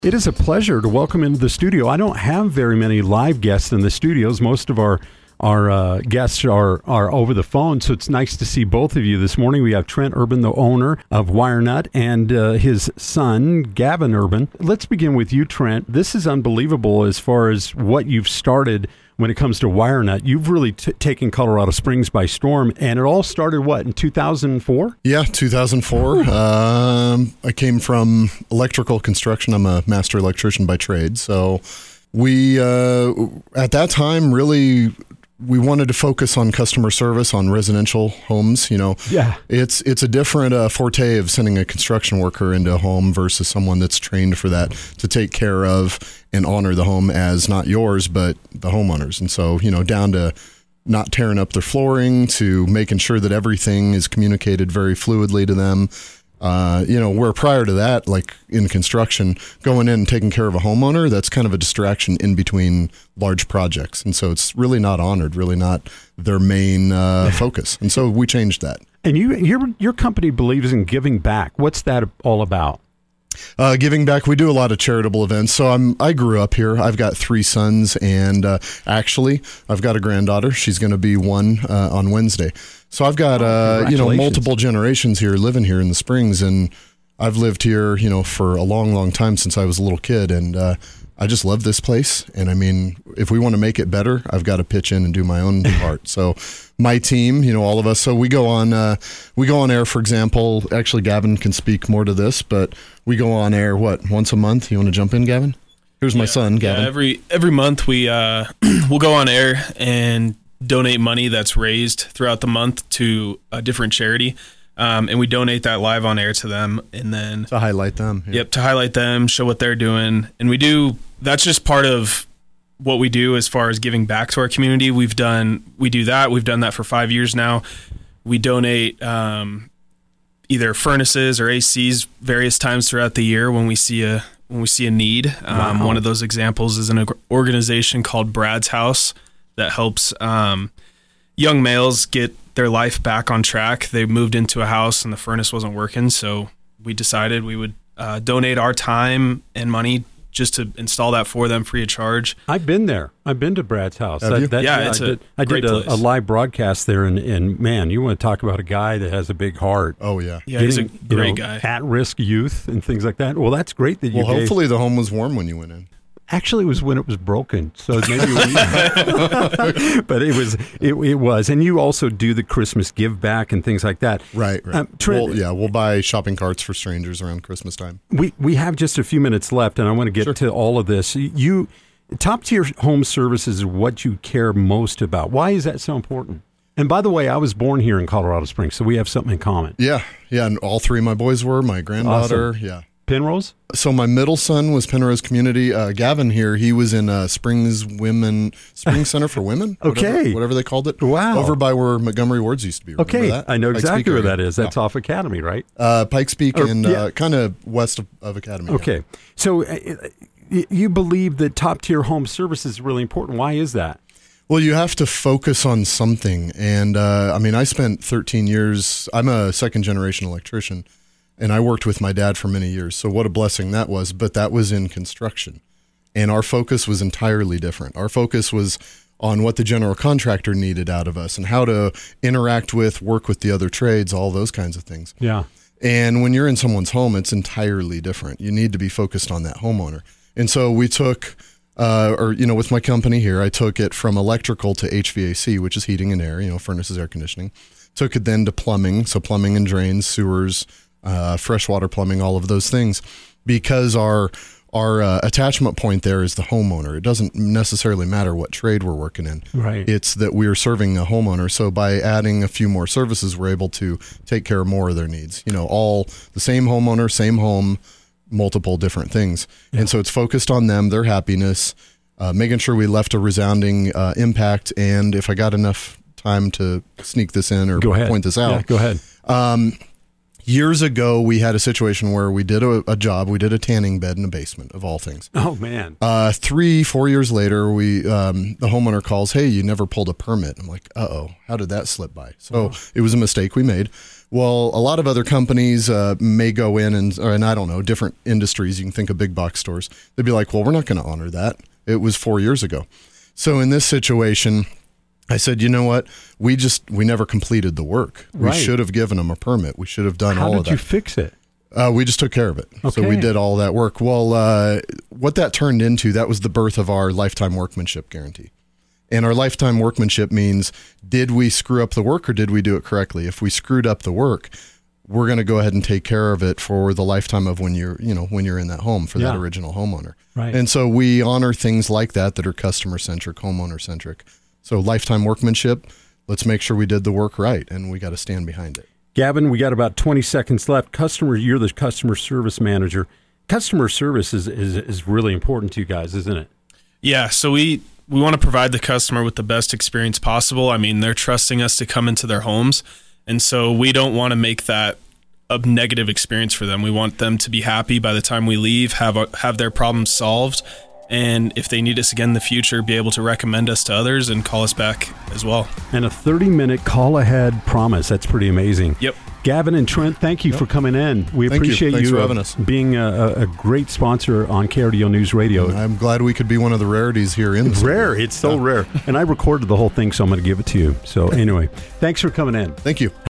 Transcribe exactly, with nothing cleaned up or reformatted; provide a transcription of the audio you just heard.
It is a pleasure to welcome into the studio. I don't have very many live guests in the studios. Most of our our uh, guests are are over the phone, so it's nice to see both of you this morning. We have Trent Urban, the owner of WireNut, and uh, his son, Gavin Urban. Let's begin with you, Trent. This is unbelievable as far as what you've started when it comes to WireNut. You've really t- taken Colorado Springs by storm, and it all started, what, in two thousand four? Yeah, two thousand four. Um, I came from electrical construction. I'm a master electrician by trade. So we, uh, at that time, really, we wanted to focus on customer service on residential homes. You know, yeah, it's it's a different uh, forte of sending a construction worker into a home versus someone that's trained for that to take care of and honor the home as not yours, but the homeowners. And so, you know, down to not tearing up their flooring to making sure that everything is communicated very fluidly to them. Uh, you know, where prior to that, like in construction, going in and taking care of a homeowner, that's kind of a distraction in between large projects. And so it's really not honored, really not their main uh, focus. And so we changed that. And you, your your company believes in giving back. What's that all about? Uh, giving back, we do a lot of charitable events. So I'm, I grew up here. I've got three sons, and uh, actually, I've got a granddaughter. She's going to be one uh, on Wednesday. So I've got uh, you know multiple generations here living here in the Springs, and I've lived here you know for a long, long time since I was a little kid, and uh, I just love this place. And I mean, if we want to make it better, I've got to pitch in and do my own part. So my team, you know, all of us. So we go on, uh, we go on air. For example, actually, Gavin can speak more to this, but we go on air what once a month. You want to jump in, Gavin? Here's my yeah, son, Gavin. Yeah, every every month we uh, we'll go on air and donate money that's raised throughout the month to a different charity. Um, and we donate that live on air to them, and then to highlight them. Yeah. Yep, to highlight them, show what they're doing, and we do. That's just part of what we do as far as giving back to our community. We've done, we do that. We've done that for five years now. We donate um, either furnaces or A Cs various times throughout the year when we see a when we see a need. Um, wow. One of those examples is an organization called Brad's House that helps um, young males get their life back on track. They moved into a house and the furnace wasn't working, so we decided we would uh, donate our time and money just to install that for them free of charge. I've been there. I've been to Brad's house. Have you? That, yeah, that, it's I a did, I great did a, place. a live broadcast there, and, and man, you want to talk about a guy that has a big heart. Oh yeah, Yeah, he's a Getting, great you know, guy. At-risk youth and things like that. Well, that's great that you Well, gave. hopefully the home was warm when you went in. Actually, it was when it was broken, so maybe. We, but it was, it, it was, and you also do the Christmas give back and things like that. Right, right. Um, Trent, We'll- yeah, we'll buy shopping carts for strangers around Christmas time. we we have just a few minutes left, and I want to get Sure. to all of this. You, top tier home services is what you care most about. Why is that so important? And by the way, I was born here in Colorado Springs, so we have something in common. Yeah, yeah, and all three of my boys were. My granddaughter, yeah. Penrose? So my middle son was Penrose Community. Uh, Gavin here, he was in uh, Springs Women Springs Center for Women. Okay. whatever, whatever they called it. Wow. Over by where Montgomery Wards used to be. Remember Okay, that? I know Pikes exactly Peak where area. that is. That's Yeah. off Academy, right? Uh, Pikes Peak Or- and yeah. uh, kind of west of, of Academy. yeah. Okay, so uh, y- you believe that top tier home service is really important. Why is that? Well, you have to focus on something. And uh, I mean, I spent thirteen years, I'm a second generation electrician, and I worked with my dad for many years. So what a blessing that was. But that was in construction. And our focus was entirely different. Our focus was on what the general contractor needed out of us and how to interact with, work with the other trades, all those kinds of things. Yeah. And when you're in someone's home, it's entirely different. You need to be focused on that homeowner. And so we took, uh, or, you know, with my company here, I took it from electrical to H V A C, which is heating and air, you know, furnaces, air conditioning. Took it then to plumbing. So plumbing and drains, sewers, uh, freshwater plumbing, all of those things, because our our uh, attachment point there is the homeowner. It doesn't necessarily matter what trade we're working in. Right. It's that we're serving a homeowner. So by adding a few more services, we're able to take care of more of their needs. You know, all the same homeowner, same home, multiple different things. Yeah. And so it's focused on them, their happiness, uh, making sure we left a resounding uh, impact. And if I got enough time to sneak this in or Go ahead. point this out. Yeah, go ahead. Um, Years ago, we had a situation where we did a, a job. We did a tanning bed in a basement, of all things. Oh, man. Uh, three, four years later, we um, the homeowner calls, hey, you never pulled a permit. I'm like, uh-oh, how did that slip by? So oh. It was a mistake we made. Well, a lot of other companies uh, may go in and, or, and I don't know, different industries. You can think of big box stores. They'd be like, well, we're not going to honor that. It was four years ago. So in this situation, I said, you know what? We just, we never completed the work. Right. We should have given them a permit. We should have done How all of did that. you fix it? Uh, we just took care of it. Okay. So we did all that work. Well, uh, what that turned into, that was the birth of our lifetime workmanship guarantee. And our lifetime workmanship means, did we screw up the work or did we do it correctly? If we screwed up the work, we're going to go ahead and take care of it for the lifetime of when you're, you know, when you're in that home for yeah. that original homeowner. Right. And so we honor things like that that are customer centric, homeowner centric. So lifetime workmanship, let's make sure we did the work right, and we got to stand behind it. Gavin, we got about twenty seconds left. Customer, you're the customer service manager. Customer service is, is, is really important to you guys, isn't it? Yeah. So we, we want to provide the customer with the best experience possible. I mean, they're trusting us to come into their homes. And so we don't want to make that a negative experience for them. We want them to be happy by the time we leave, have a, have their problems solved. And if they need us again in the future, be able to recommend us to others and call us back as well. And a thirty-minute call-ahead promise. That's pretty amazing. Yep. Gavin and Trent, thank you yep. for coming in. We thank appreciate you, Thanks you for uh, having us. being a, a great sponsor on K R D O News Radio. And I'm glad we could be one of the rarities here in the Rare. It's so yeah. rare. And I recorded the whole thing, so I'm going to give it to you. So anyway, thanks for coming in. Thank you.